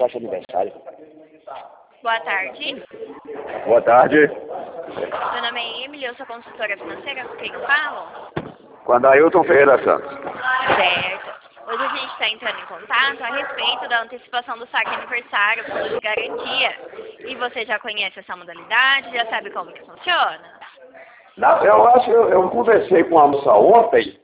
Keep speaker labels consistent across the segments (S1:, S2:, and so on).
S1: caixa de aniversário.
S2: Boa tarde.
S1: Boa tarde.
S2: Meu nome é Emily, eu sou consultora financeira. Com quem eu falo?
S1: Com a Ailton Ferreira Santos.
S2: Certo. Hoje a gente está entrando em contato a respeito da antecipação do saque aniversário, fundo de garantia. E você já conhece essa modalidade? Já sabe como que funciona?
S1: Não, eu conversei com a moça ontem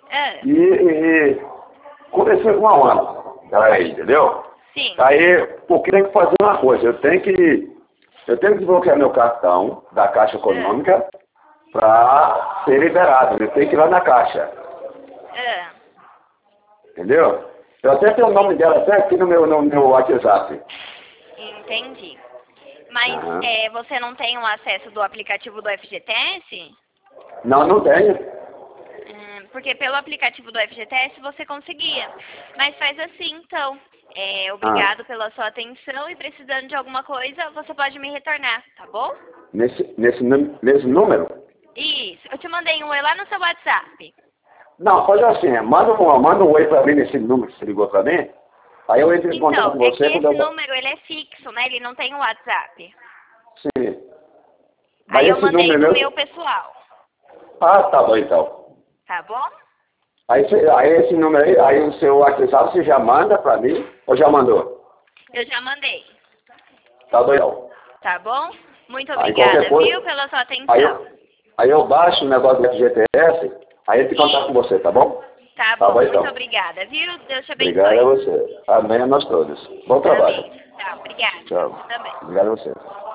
S1: e conversei com a Ana. Aí, entendeu?
S2: Sim.
S1: Aí, porque tem que fazer uma coisa, eu tenho que desbloquear meu cartão da Caixa Econômica para ser liberado. Eu tenho que ir lá na Caixa. Entendeu? Eu até tenho o nome dela até aqui no meu WhatsApp.
S2: Entendi. Mas você não tem o acesso do aplicativo do FGTS?
S1: Não, não tenho.
S2: Porque pelo aplicativo do FGTS você conseguia. Mas faz assim, então. Obrigado pela sua atenção e precisando de alguma coisa, você pode me retornar, tá bom?
S1: Nesse número?
S2: Isso. Eu te mandei um oi lá no seu WhatsApp.
S1: Não, faz assim, manda um oi pra mim nesse número que você ligou pra mim. Aí eu entro em contato com você.
S2: Então, esse número ele é fixo, né? Ele não tem o WhatsApp.
S1: Sim.
S2: Aí eu mandei no meu pessoal.
S1: Ah, tá bom então.
S2: Tá bom?
S1: Aí esse número aí o seu WhatsApp você já manda pra mim ou já mandou?
S2: Eu já mandei.
S1: Tá bom então.
S2: Tá bom? Muito obrigada, viu, pela sua atenção.
S1: Aí eu baixo o negócio do FGTS, aí eu entro em contato com você, tá bom?
S2: Tá bom, muito obrigada, viu? Deus te abençoe.
S1: Obrigado a você. Amém a nós todos. Bom trabalho.
S2: Amém. Tá, obrigada.
S1: Tchau.
S2: Também.
S1: Obrigado a você.